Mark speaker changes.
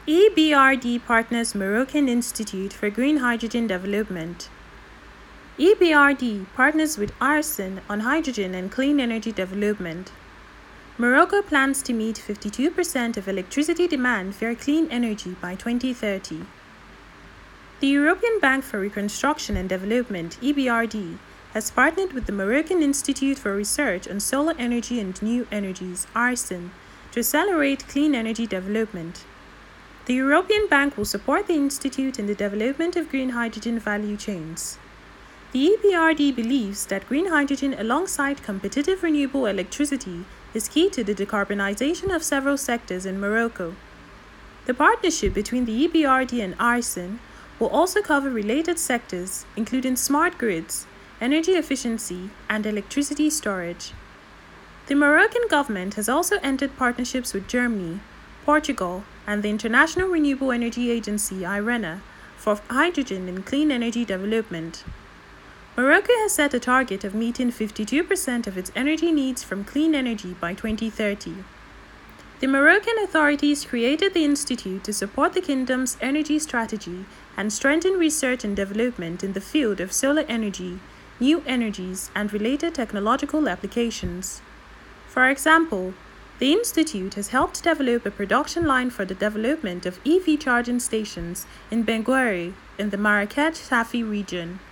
Speaker 1: EBRD partners Moroccan Institute for Green Hydrogen Development. EBRD partners with ARSEN on hydrogen and clean energy development. Morocco plans to meet 52% of electricity demand via clean energy by 2030. The European Bank for Reconstruction and Development, EBRD, has partnered with the Moroccan Institute for Research on Solar Energy and New Energies, ARSEN, to accelerate clean energy development. The European Bank will support the Institute in the development of green hydrogen value chains. The EBRD believes that green hydrogen alongside competitive renewable electricity is key to the decarbonization of several sectors in Morocco. The partnership between the EBRD and ARSEN will also cover related sectors, including smart grids, energy efficiency, and electricity storage. The Moroccan government has also entered partnerships with Germany, Portugal, and the International Renewable Energy Agency, IRENA, for hydrogen and clean energy development. Morocco has set a target of meeting 52% of its energy needs from clean energy by 2030. The Moroccan authorities created the institute to support the kingdom's energy strategy and strengthen research and development in the field of solar energy, new energies, and related technological applications. For example, the institute has helped develop a production line for the development of EV charging stations in Bengueri in the Marrakech-Safi region.